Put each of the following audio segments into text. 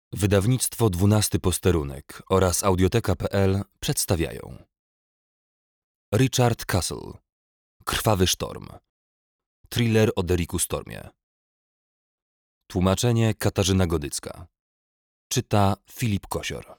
Wydawnictwo 12 Posterunek oraz Audioteka.pl przedstawiają Richard Castle. Krwawy sztorm. Thriller o Derriku Stormie. Tłumaczenie Katarzyna Godycka. Czyta Filip Kosior.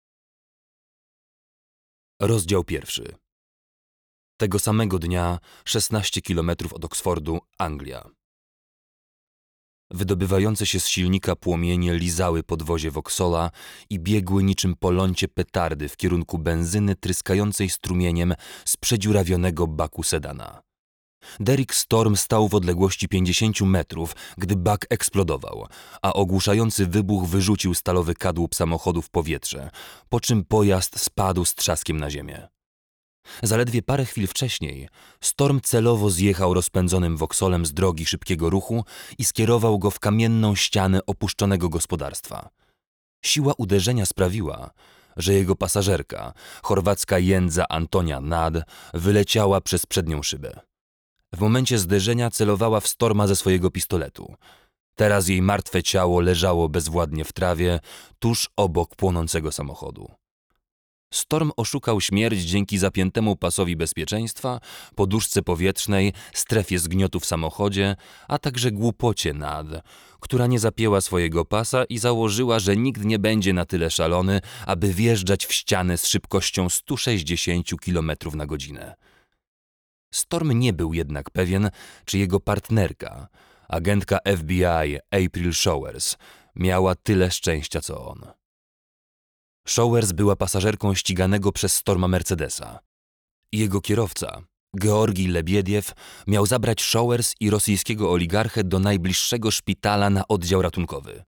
Rozdział 1. Tego samego dnia, 16 kilometrów od Oksfordu, Anglia. Wydobywające się z silnika płomienie lizały podwozie Vauxhalla i biegły niczym po lącie petardy w kierunku benzyny tryskającej strumieniem z przedziurawionego baku sedana. Derrick Storm stał w odległości 50 metrów, gdy bak eksplodował, a ogłuszający wybuch wyrzucił stalowy kadłub samochodu w powietrze, po czym pojazd spadł z trzaskiem na ziemię. Zaledwie parę chwil wcześniej Storm celowo zjechał rozpędzonym Vauxhallem z drogi szybkiego ruchu i skierował go w kamienną ścianę opuszczonego gospodarstwa. Siła uderzenia sprawiła, że jego pasażerka, chorwacka jędza Antonia Nad, wyleciała przez przednią szybę. W momencie zderzenia celowała w Storma ze swojego pistoletu. Teraz jej martwe ciało leżało bezwładnie w trawie, tuż obok płonącego samochodu. Storm oszukał śmierć dzięki zapiętemu pasowi bezpieczeństwa, poduszce powietrznej, strefie zgniotu w samochodzie, a także głupocie Nad, która nie zapięła swojego pasa i założyła, że nikt nie będzie na tyle szalony, aby wjeżdżać w ścianę z szybkością 160 km na godzinę. Storm nie był jednak pewien, czy jego partnerka, agentka FBI April Showers, miała tyle szczęścia co on. Showers była pasażerką ściganego przez Storma Mercedesa. Jego kierowca, Georgij Lebiediew, miał zabrać Showers i rosyjskiego oligarchę do najbliższego szpitala na oddział ratunkowy.